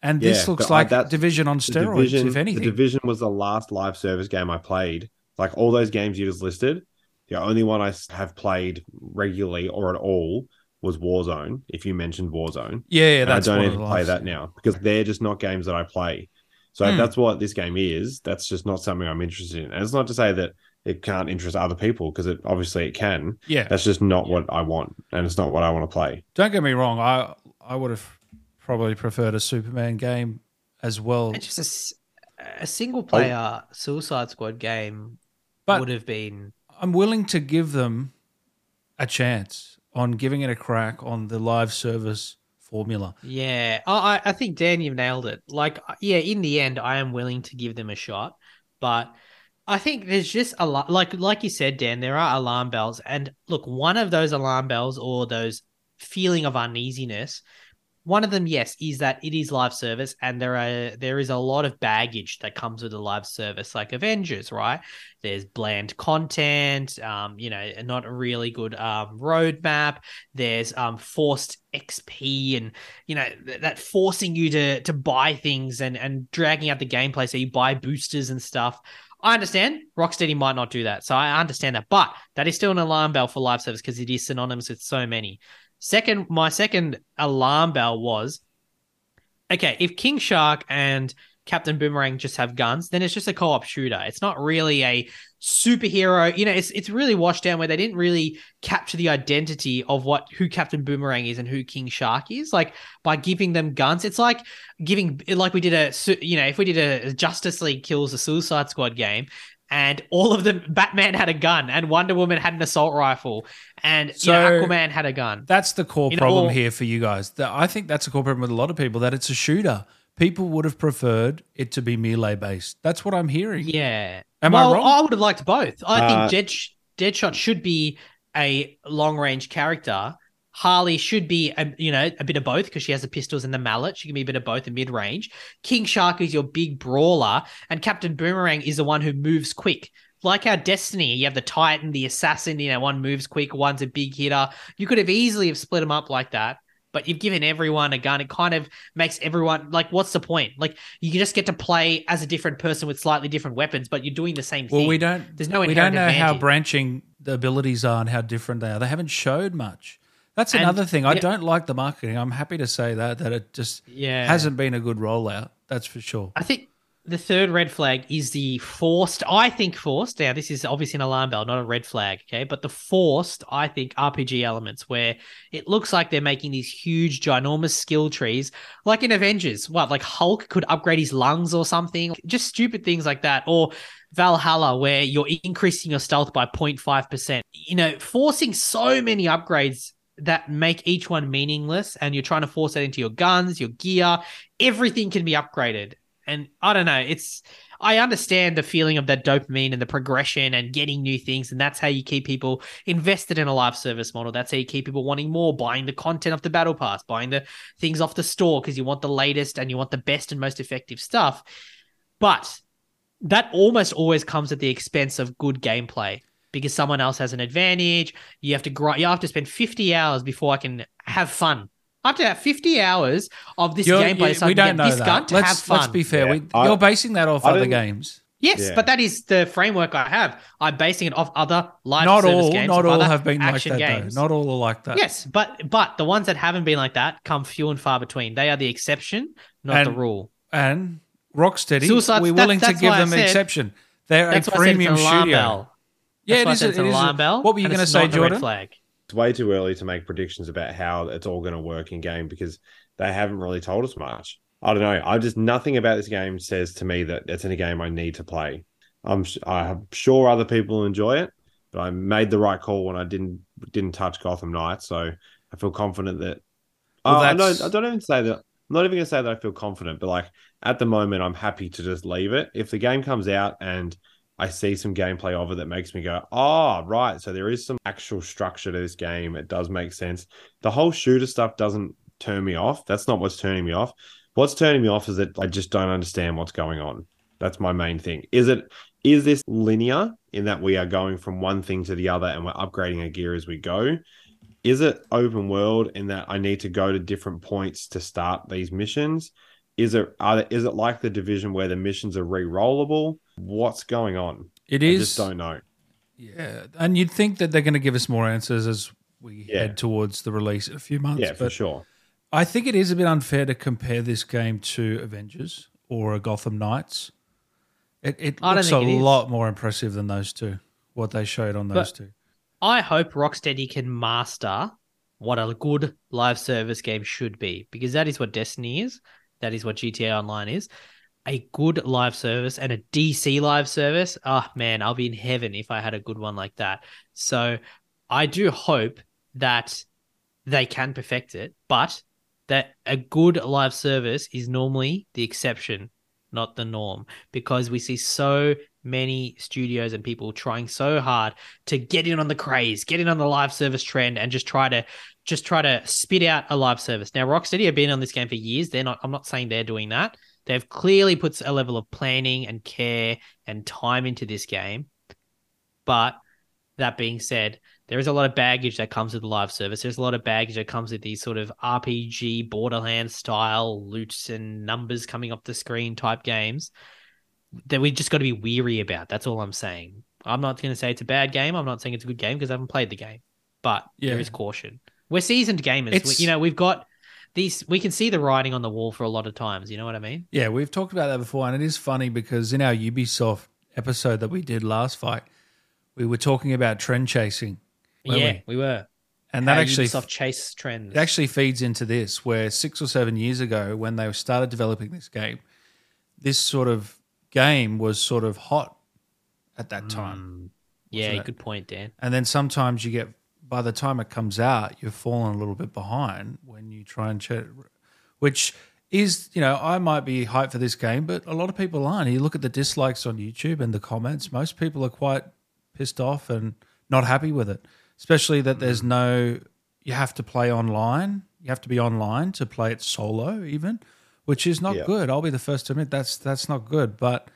And this looks like Division on steroids, if anything. The Division was the last live service game I played. Like all those games you just listed, the only one I have played regularly or at all was Warzone, if you mentioned Warzone. Yeah, that's I don't even play that now because they're just not games that I play. So if that's what this game is, that's just not something I'm interested in. And it's not to say that it can't interest other people because obviously it can. Yeah. That's just not what I want, and it's not what I want to play. Don't get me wrong. I would have probably preferred a Superman game as well. And just a single-player Suicide Squad game would have been... I'm willing to give them a chance on giving it a crack on the live service formula. Yeah. I think, Dan, you've nailed it. Like, yeah, in the end, I am willing to give them a shot. But I think there's just a lot... Like you said, Dan, there are alarm bells. And look, one of those alarm bells or those feeling of uneasiness... One of them, yes, is that it is live service, and there is a lot of baggage that comes with a live service, like Avengers, right? There's bland content, not a really good roadmap. There's forced XP, and that forcing you to buy things and dragging out the gameplay, so you buy boosters and stuff. I understand Rocksteady might not do that, so I understand that, but that is still an alarm bell for live service because it is synonymous with so many. My second alarm bell was, okay, if King Shark and Captain Boomerang just have guns, then it's just a co-op shooter. It's not really a superhero. It's really washed down where they didn't really capture the identity of who Captain Boomerang is and who King Shark is. Like by giving them guns, it's like if we did a Justice League kills a Suicide Squad game, and all of them, Batman had a gun, and Wonder Woman had an assault rifle, and Aquaman had a gun. That's the core problem here for you guys. I think that's a core problem with a lot of people, that it's a shooter. People would have preferred it to be melee-based. That's what I'm hearing. Yeah. Am I wrong? I would have liked both. I think Deadshot should be a long-range character. Harley should be, a bit of both because she has the pistols and the mallet. She can be a bit of both in mid-range. King Shark is your big brawler, and Captain Boomerang is the one who moves quick. Like our Destiny, you have the Titan, the Assassin, one moves quick, one's a big hitter. You could have easily split them up like that, but you've given everyone a gun. It kind of makes everyone, like, what's the point? Like, you just get to play as a different person with slightly different weapons, but you're doing the same thing. Well, There's no inherent we don't know advantage. how branching the abilities are and how different they are. They haven't showed much. That's another thing. I don't like the marketing. I'm happy to say that it just hasn't been a good rollout. That's for sure. I think the third red flag is the forced. Now, this is obviously an alarm bell, not a red flag, okay? But the forced, I think, RPG elements where it looks like they're making these huge, ginormous skill trees, like in Avengers. Like Hulk could upgrade his lungs or something. Just stupid things like that. Or Valhalla, where you're increasing your stealth by 0.5%. Forcing so many upgrades that make each one meaningless, and you're trying to force that into your guns, your gear, everything can be upgraded. And I don't know, I understand the feeling of that dopamine and the progression and getting new things, and that's how you keep people invested in a live service model. That's how you keep people wanting more, buying the content off the battle pass, buying the things off the store because you want the latest and you want the best and most effective stuff. But that almost always comes at the expense of good gameplay, because someone else has an advantage. You have to spend 50 hours before I can have fun. I have to have 50 hours of this gameplay so I can get this gun to have fun. Let's be fair. You're basing that off other games. Yes, but that is the framework I have. I'm basing it off other live service games. Not all have been like that, games. though. Not all are like that. Yes, but the ones that haven't been like that come few and far between. They are the exception, not the rule. And Rocksteady, we're willing to give them an exception. They're a premium studio. Yeah, it is an alarm bell. What were you going to say, Jordan? It's way too early to make predictions about how it's all going to work in game because they haven't really told us much. I don't know. Nothing about this game says to me that it's in a game I need to play. I'm sure other people enjoy it, but I made the right call when I didn't touch Gotham Knights. So I feel confident that. I don't even say that. I'm not even going to say that I feel confident, but like at the moment, I'm happy to just leave it. If the game comes out and I see some gameplay of it that makes me go, oh, right. So there is some actual structure to this game. It does make sense. The whole shooter stuff doesn't turn me off. That's not what's turning me off. What's turning me off is that I just don't understand what's going on. That's my main thing. Is this linear in that we are going from one thing to the other and we're upgrading our gear as we go? Is it open world in that I need to go to different points to start these missions? is it like the Division where the missions are re-rollable? What's going on? It I is. just don't know. Yeah, and you'd think that they're going to give us more answers as we head towards the release in a few months. Yeah, for sure. I think it is a bit unfair to compare this game to Avengers or a Gotham Knights. It looks a lot more impressive than those two, what they showed on those two. I hope Rocksteady can master what a good live service game should be, because that is what Destiny is. That is what GTA Online is. A good live service and a DC live service. Oh, man, I'll be in heaven if I had a good one like that. So I do hope that they can perfect it, but that a good live service is normally the exception, not the norm, because we see so many studios and people trying so hard to get in on the craze, get in on the live service trend, and just try to spit out a live service. Now, Rocksteady have been on this game for years. I'm not saying they're doing that. They've clearly put a level of planning and care and time into this game. But that being said, there is a lot of baggage that comes with the live service. There's a lot of baggage that comes with these sort of RPG, Borderlands style loots and numbers coming up the screen type games that we just got to be weary about. That's all I'm saying. I'm not going to say it's a bad game. I'm not saying it's a good game because I haven't played the game. But there is caution. We're seasoned gamers. We've got these. We can see the writing on the wall for a lot of times. You know what I mean? Yeah, we've talked about that before, and it is funny because in our Ubisoft episode that we did last fight, we were talking about trend chasing. We were. And that actually Ubisoft chase trends. It actually feeds into this, where 6 or 7 years ago, when they started developing this game, this sort of game was sort of hot at that time. Yeah, good point, Dan. And then sometimes by the time it comes out, you've fallen a little bit behind when you try and check, which is, I might be hyped for this game, but a lot of people aren't. You look at the dislikes on YouTube and the comments, most people are quite pissed off and not happy with it, especially that you have to play online. You have to be online to play it solo even, which is not good. I'll be the first to admit that's not good. But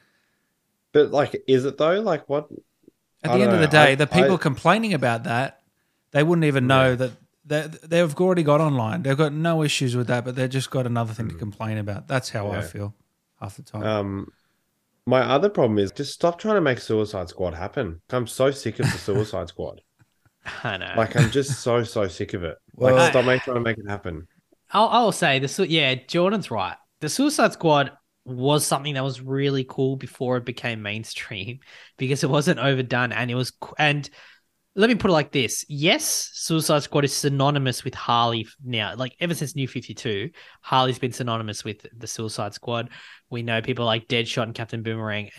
like, is it though? Like, what? At the end of the day, the people complaining about that, they wouldn't even know that they've already got online. They've got no issues with that, but they've just got another thing to complain about. That's how I feel half the time. My other problem is just stop trying to make Suicide Squad happen. I'm so sick of the Suicide Squad. I know. Like, I'm just so sick of it. Like, stop trying to make it happen. I'll say this. Yeah, Jordan's right. The Suicide Squad was something that was really cool before it became mainstream because it wasn't overdone and let me put it like this. Yes, Suicide Squad is synonymous with Harley now. Like, ever since New 52, Harley's been synonymous with the Suicide Squad. We know people like Deadshot and Captain Boomerang,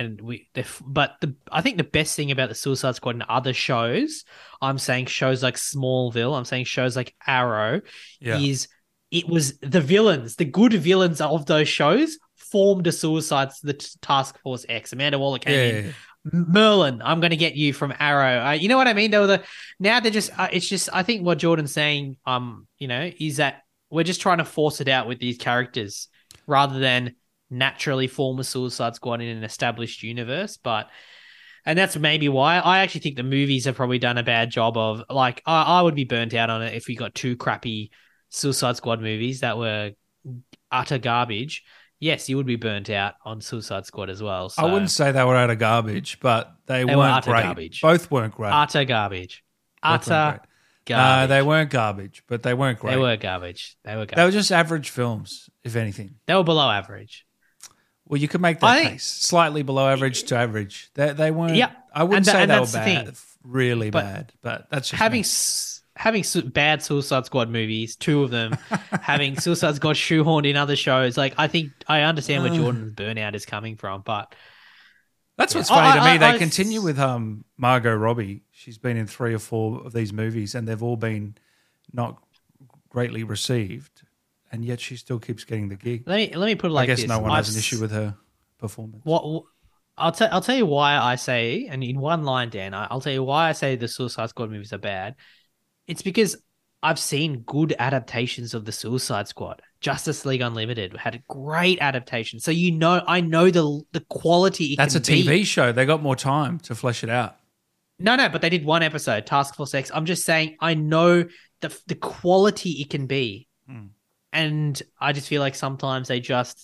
I think the best thing about the Suicide Squad and other shows, I'm saying shows like Smallville, I'm saying shows like Arrow, is it was the villains, the good villains of those shows formed the Task Force X. Amanda Waller came in. Merlin, I'm going to get you from Arrow. You know what I mean? Now they're just, it's just, I think what Jordan's saying, is that we're just trying to force it out with these characters rather than naturally form a Suicide Squad in an established universe. And that's maybe why I actually think the movies have probably done a bad job of, like, I would be burnt out on it if we got two crappy Suicide Squad movies that were utter garbage. Yes, you would be burnt out on Suicide Squad as well. So. I wouldn't say they were utter garbage, but they weren't great. Garbage. Both weren't great. Utter garbage. Garbage. No, they weren't garbage, but they weren't great. They were garbage. They were just average films, if anything. They were below average. Well, you could make that case. Slightly below average to average. They weren't. Yeah, I wouldn't say they were bad. Really bad, but that's just having bad Suicide Squad movies, two of them, having Suicide Squad shoehorned in other shows. Like, I think I understand where Jordan's burnout is coming from, but that's what's funny to me. They continue with Margot Robbie. She's been in 3 or 4 of these movies, and they've all been not greatly received, and yet she still keeps getting the gig. Let me put it like this. I guess no one has an issue with her performance. I'll tell you why I say, and in one line, Dan, I'll tell you why I say the Suicide Squad movies are bad. It's because I've seen good adaptations of the Suicide Squad. Justice League Unlimited had a great adaptation. So I know the quality. That's a TV show. They got more time to flesh it out. No, but they did one episode, Task Force X. I'm just saying I know the quality it can be. And I just feel like sometimes they just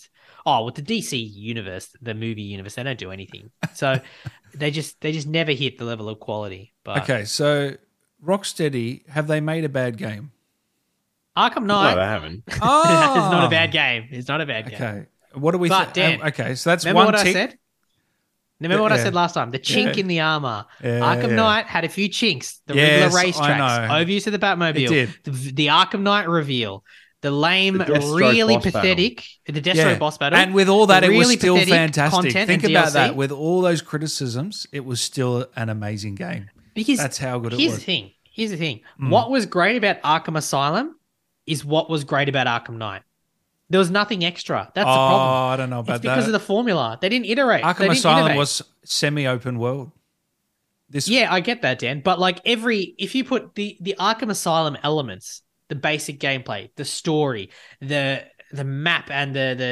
Oh, with the DC universe, the movie universe, they don't do anything. So they just never hit the level of quality. But Okay, so Rocksteady, have they made a bad game? Arkham No, Knight they haven't. Oh, is not a bad game. It's not a bad game. Okay, what do we? But, Dan, okay, so that's Remember one what tick. I said? Remember what I Yeah. said last time? The chink Yeah. in the armor. Yeah, Arkham yeah. Knight had a few chinks. The Yes, Riddler I racetracks, know. overuse of the Batmobile, It did. the Arkham Knight reveal, the lame, The Deathstroke really boss battle. pathetic, the Deathstroke boss battle, And with all that, the it was really still pathetic fantastic. content Think and about DLC. that. With all those criticisms, it was still an amazing game. Because That's how good it here's was. the thing. Here's the thing. What was great about Arkham Asylum is what was great about Arkham Knight. There was nothing extra. That's the problem. I don't know It's about because that. of the formula. They didn't iterate. They Arkham didn't Asylum innovate. was semi-open world. This, Yeah, I get that, Dan. But like if you put the Arkham Asylum elements, the basic gameplay, the story, the map, and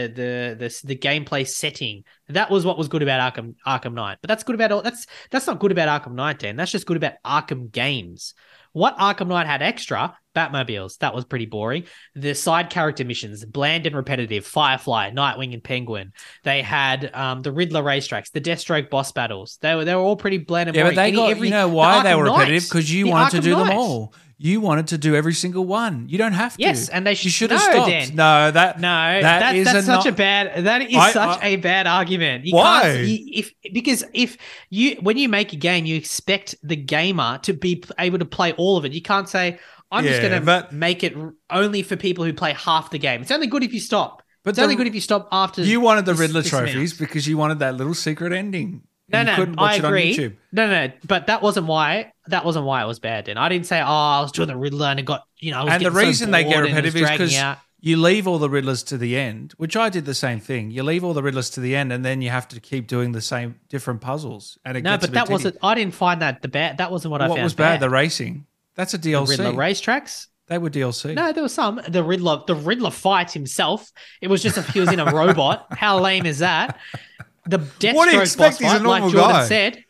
the gameplay setting, that was what was good about Arkham Knight. But that's good about all. That's not good about Arkham Knight, Dan. That's just good about Arkham games. What Arkham Knight had extra? Batmobiles. That was pretty boring. The side character missions, bland and repetitive. Firefly, Nightwing, and Penguin. They had the Riddler racetracks, the Deathstroke boss battles. They were all pretty bland and yeah, boring. but they got. You know why the they Arkham were repetitive? Knights, Because you the wanted to Arkham do them Knights. all. You wanted to do every single one. You don't have to. Yes, and they You should have no, stopped. Dan. No, that No, that is that's such not- a bad. That is such a bad argument. You Why? Can't, because if you when you make a game, you expect the gamer to be able to play all of it. You can't say I'm just Yeah, going but- to make it only for people who play half the game. It's only good if you stop. But It's only the- good if you stop after. You wanted the this- Riddler this trophies amount. because you wanted that little secret ending. No, And you couldn't watch I it agree. on YouTube. No, but that wasn't why. That wasn't why it was bad. Then I didn't say, I was doing the Riddler and it got, I was And the getting so reason they get bored and it was repetitive is dragging because out. you leave all the Riddlers to the end, which I did the same thing. You leave all the Riddlers to the end, and then you have to keep doing the same different puzzles. And it No, gets a but bit that wasn't. tedious. I didn't find that the bad. That wasn't what I What found. was bad? The racing. That's a The DLC. Riddler racetracks. They were DLC. No, there was some. The Riddler fight himself. It was just he was in a robot. How lame is that? The What do you Deathstroke boss expect? He's a fight, like normal Jordan guy. said,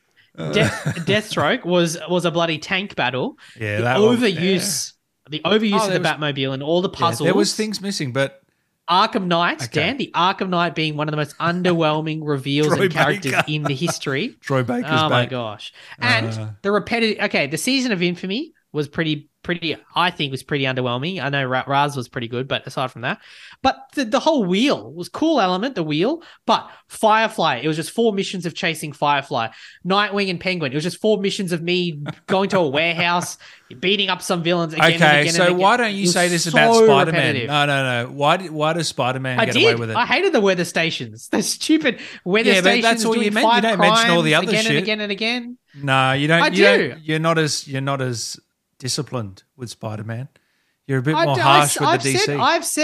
Deathstroke was a bloody tank battle. Yeah, the that one- overuse, the overuse Oh, of there the was- Batmobile and all the Yeah, puzzles. there was things missing, but Arkham Knight, Okay. Dan, the Arkham Knight being one of the most underwhelming reveals Troy and characters Baker. in the history. Troy Baker's Oh my back. gosh! And Uh. the repetitive. Okay, the Season of Infamy was pretty. I think was pretty underwhelming. I know Raz was pretty good, but aside from that, but the whole wheel was cool element. The wheel, but Firefly, it was just 4 missions of chasing Firefly. Nightwing and Penguin, it was just 4 missions of me going to a warehouse, beating up some villains. Again and Okay, again so and again. why don't you It was say this so about Spider-Man? repetitive. No. Why does Spider-Man I get did. away with it? I hated the weather stations. The stupid weather Yeah, but stations. that's all you doing meant. You fight don't mention all the crimes other again shit. and again and again. No, you don't. I you do. Don't, you're not as disciplined with Spider-Man. You're a bit I more do- harsh with I've the DC.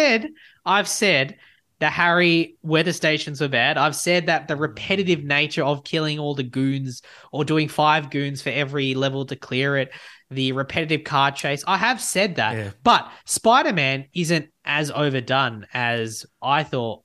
I've said the Harry weather stations were bad. I've said that the repetitive nature of killing all the goons or doing 5 goons for every level to clear it, the repetitive car chase. I have said that, Yeah. but Spider-Man isn't as overdone as I thought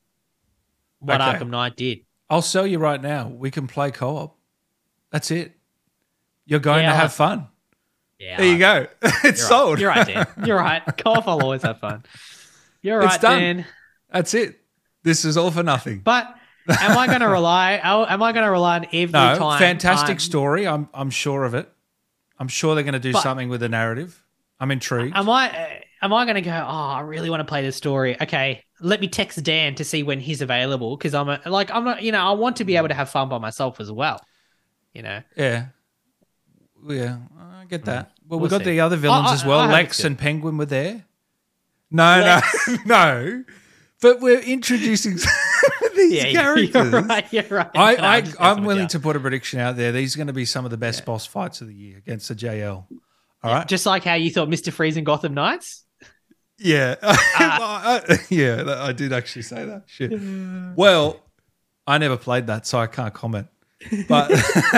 what Okay. Arkham Knight did. I'll sell you right now. We can play co-op. That's it. You're going Yeah, to I'll- have fun. Yeah, There you go. It's You're sold. Right. You're right, Dan. You're right. Co-op, I'll always have fun. You're It's right, done. Dan. That's it. This is all for nothing. But am I going to rely? Am I going to rely on every No, time? fantastic story. I'm sure of it. I'm sure they're going to do But- something with the narrative. I'm intrigued. Am I going to go? Oh, I really want to play this story. Okay, let me text Dan to see when he's available because I'm not. I want to be able to have fun by myself as well. Yeah. Yeah, I get that. Well, We'll we got see. the other villains I- as well. I hope Lex it's good. and Penguin were there. No, Lex. no. But we're introducing these characters. You're right. You're right. No, I'm just messing with willing you. to put a prediction out there. These are going to be some of the best boss fights of the year against the JL. All right. Just like how you thought Mr. Freeze and Gotham Knights. Yeah. Yeah, I did actually say that. Shit. Well, I never played that, so I can't comment. But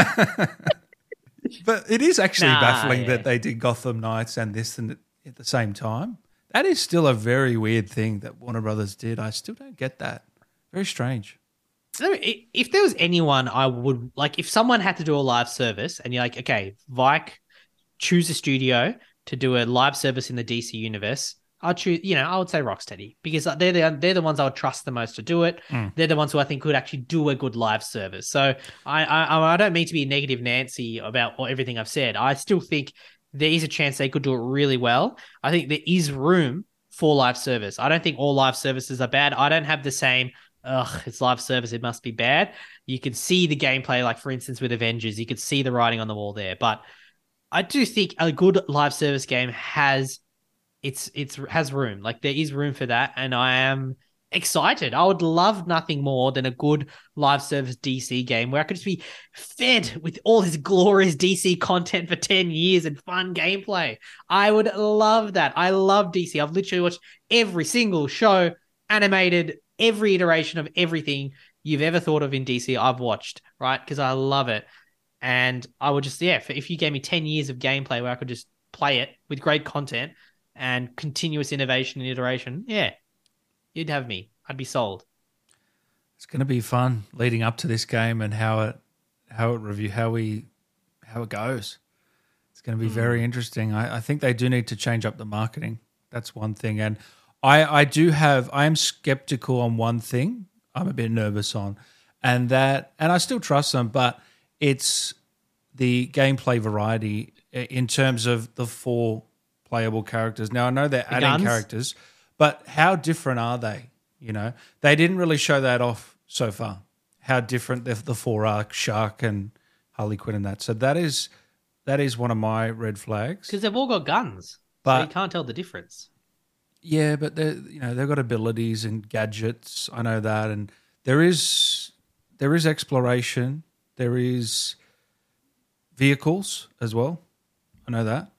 but it is actually Nah, baffling yeah. that they did Gotham Knights and this and at the same time. That is still a very weird thing that Warner Brothers did. I still don't get that. Very strange. So if there was anyone I would like, if someone had to do a live service and you're like, okay, Vike, choose a studio to do a live service in the DC universe, I'll choose. I would say Rocksteady because they're the ones I would trust the most to do it. They're the ones who I think could actually do a good live service. So I don't mean to be negative Nancy about everything I've said. I still think there is a chance they could do it really well. I think there is room for live service. I don't think all live services are bad. I don't have the same. It's live service. It must be bad. You can see the gameplay, like for instance with Avengers, you could see the writing on the wall there. But I do think a good live service game has room. Like there is room for that, and I am excited. I would love nothing more than a good live service DC game where I could just be fed with all this glorious DC content for 10 years and fun gameplay. I would love that. I love DC. I've literally watched every single show, animated, every iteration of everything you've ever thought of in DC, I've watched, right? Because I love it. And I would just, if you gave me 10 years of gameplay where I could just play it with great content and continuous innovation and iteration, you'd have me. I'd be sold. It's going to be fun leading up to this game and how it goes. It's going to be very interesting. I think they do need to change up the marketing. That's one thing. And I am skeptical on one thing. I'm a bit nervous on, and I still trust them, but it's the gameplay variety in terms of the 4 playable characters. Now I know they're adding characters, but how different are they? They didn't really show that off so far. How different the 4 are, Shark and Harley Quinn and that. So that is one of my red flags. Because they've all got guns, so you can't tell the difference. Yeah, but they've got abilities and gadgets. I know that, and there is exploration. There is vehicles as well. I know that.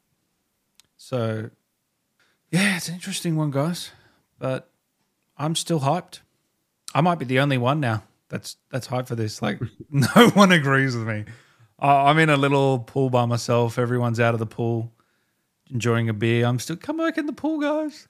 So, yeah, it's an interesting one, guys. But I'm still hyped. I might be the only one now that's hyped for this. Like, no one agrees with me. I'm in a little pool by myself. Everyone's out of the pool, enjoying a beer. I'm still, come back in the pool, guys.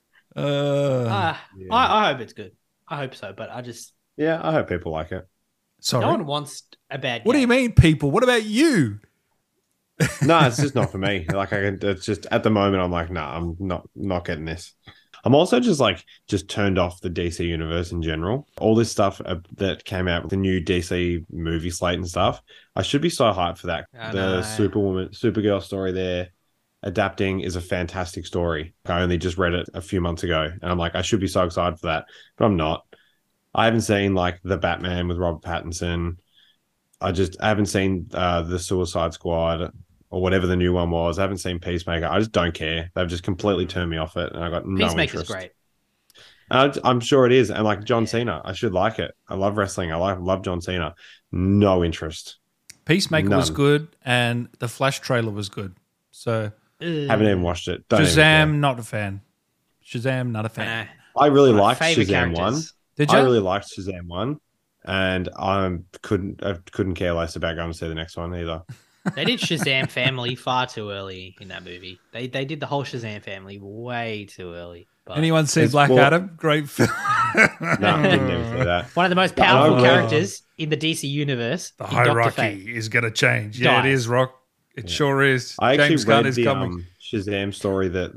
I hope it's good. I hope so, but I just... Yeah, I hope people like it. Sorry. No one wants a bad game. What do you mean, people? What about you? No, it's just not for me. Like it's just at the moment, I'm like, nah, I'm not getting this. I'm also just turned off the DC universe in general. All this stuff that came out with the new DC movie slate and stuff. I should be so hyped for that. Supergirl story there adapting is a fantastic story. I only just read it a few months ago, and I'm like, I should be so excited for that, but I'm not. I haven't seen like the Batman with Robert Pattinson. I haven't seen the Suicide Squad or whatever the new one was. I haven't seen Peacemaker. I just don't care. They've just completely turned me off it, and I got no Peacemaker's interest. Great. I'm sure it is, and like John Cena, I should like it. I love wrestling. I love John Cena. No interest. Peacemaker was good, and the Flash trailer was good. So haven't even watched it. Shazam, not a fan. Shazam, not a fan. I really liked Shazam 1. Did you? I really liked Shazam 1, and I couldn't care less about going to see the next one either. They did Shazam Family far too early in that movie. They did the whole Shazam Family way too early. But... Anyone see Black Adam? Great film. No, didn't even see that. One of the most powerful characters in the DC universe. The hierarchy is going to change. Yeah, it is, Rock. It sure is. I James actually Gunn read is the coming. Shazam story that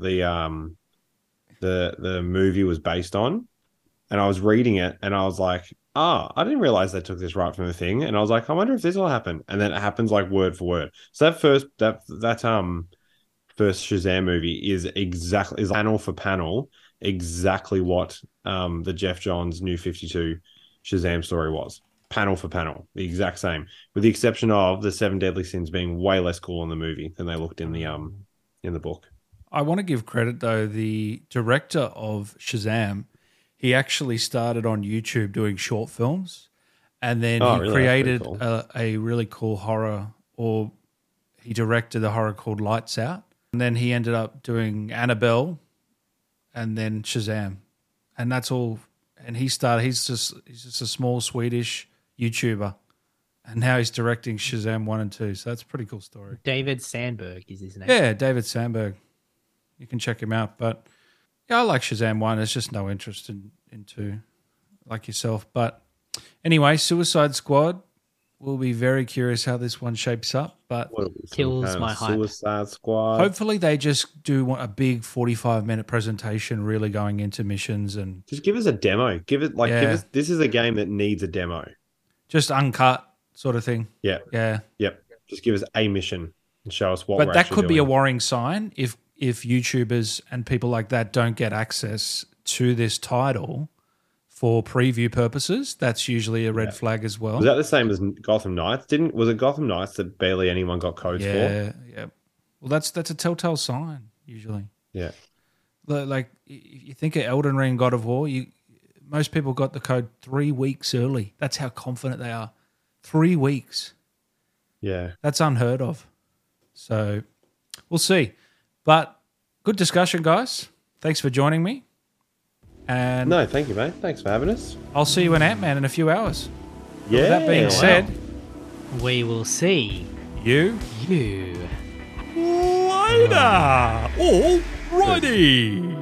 the movie was based on, and I was reading it, and I was like, I didn't realize they took this right from the thing, and I was like, I wonder if this will happen, and then it happens like word for word. So that first Shazam movie is panel for panel exactly what the Jeff Johns New 52 Shazam story was. Panel for panel, the exact same, with the exception of the 7 Deadly Sins being way less cool in the movie than they looked in the book. I want to give credit though, the director of Shazam, he actually started on YouTube doing short films, and then he created a really cool horror, or he directed a horror called Lights Out, and then he ended up doing Annabelle, and then Shazam, and that's all. And he's just a small Swedish YouTuber, and now he's directing Shazam 1 and 2. So that's a pretty cool story. David Sandberg is his name. Yeah, David Sandberg. You can check him out. But yeah, I like Shazam 1. There's just no interest in 2, like yourself. But anyway, Suicide Squad we'll be very curious how this one shapes up. But What are we, some Kills kind of my hype. Suicide Squad. hopefully they just do a big 45-minute presentation, really going into missions and Just give us a demo. Give Yeah. us. This is a game that needs a demo. just uncut sort of thing. Yeah. Yeah. Yep. Just give us a mission and show us what. But we're that actually could be a doing. worrying sign if YouTubers and people like that don't get access to this title for preview purposes. That's usually a red flag as well. Was that the same as Gotham Knights? Was it Gotham Knights that barely anyone got codes for? Yeah. Well, that's a telltale sign usually. Yeah. Like you think of Elden Ring, God of War, most people got the code 3 weeks early. That's how confident they are. 3 weeks. Yeah. That's unheard of. So we'll see. But good discussion, guys. Thanks for joining me. And No, thank you, mate. Thanks for having us. I'll see you in Ant-Man in a few hours. Yeah. With that being said, We will see you you. later. Alrighty.